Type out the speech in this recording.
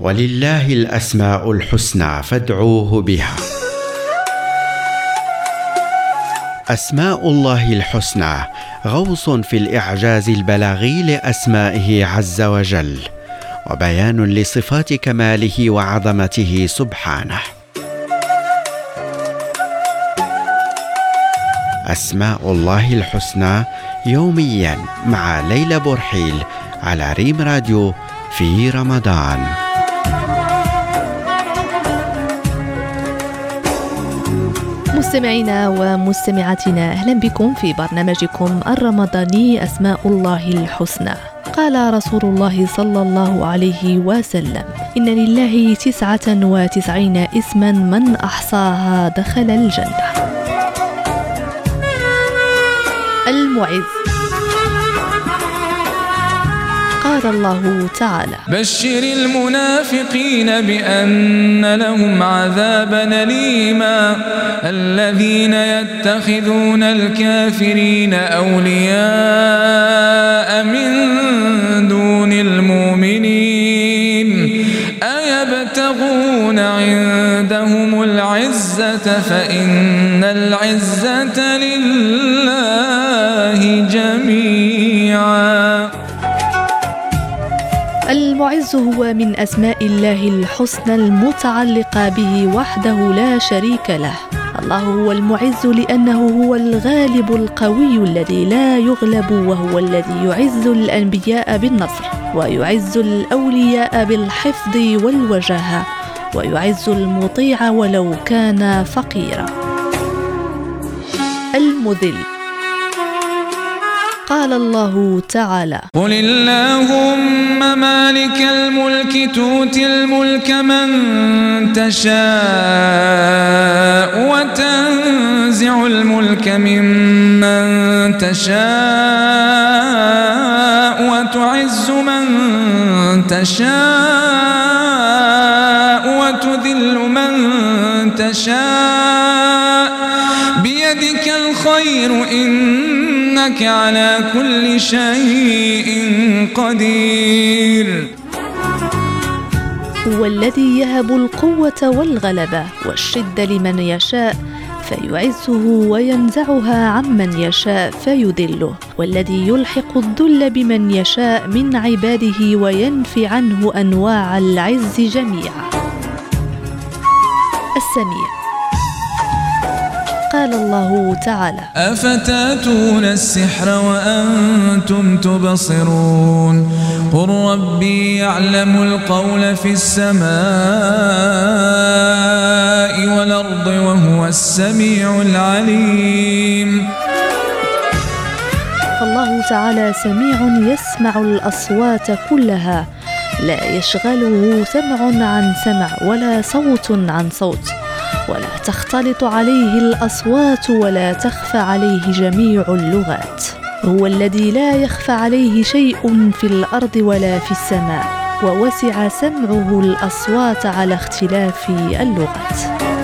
ولله الأسماء الحسنى فادعوه بها. أسماء الله الحسنى غوص في الإعجاز البلاغي لأسمائه عز وجل، وبيان لصفات كماله وعظمته سبحانه. أسماء الله الحسنى يوميا مع ليلى بورحيل على ريم راديو في رمضان. مستمعينا ومستمعاتنا، أهلا بكم في برنامجكم الرمضاني أسماء الله الحسنى. قال رسول الله صلى الله عليه وسلم: إن لله 99 اسما من أحصاها دخل الجنة. المعز. قال الله تعالى: بشر المنافقين بأن لهم عذابا أليما الذين يتخذون الكافرين أولياء من دون المؤمنين أيبتغون عندهم العزة فإن العزة لله جميعا. المعز هو من أسماء الله الحسنى المتعلقة به وحده لا شريك له. الله هو المعز لأنه هو الغالب القوي الذي لا يغلب، وهو الذي يعز الأنبياء بالنصر، ويعز الأولياء بالحفظ والوجاهة، ويعز المطيع ولو كان فقيرا. المذل. قال الله تعالى: قل اللهم مالك الملك تؤتي الملك من تشاء وتنزع الملك ممن تشاء وتعز من تشاء وتذل من تشاء بيدك الخير إنك على كل شيء قدير. هو الذي يهب القوة والغلبة والشدة لمن يشاء فيعزه، وينزعها عمن يشاء فيذله، والذي يلحق الذل بمن يشاء من عباده وينفي عنه أنواع العز جميعا. السميع. قال الله تعالى: أفتاتون السحر وأنتم تبصرون قل ربي يعلم القول في السماء والأرض وهو السميع العليم. فالله تعالى سميع يسمع الأصوات كلها، لا يشغله سمع عن سمع ولا صوت عن صوت، ولا تختلط عليه الأصوات ولا تخفى عليه جميع اللغات. هو الذي لا يخفى عليه شيء في الأرض ولا في السماء، ووسع سمعه الأصوات على اختلاف اللغات.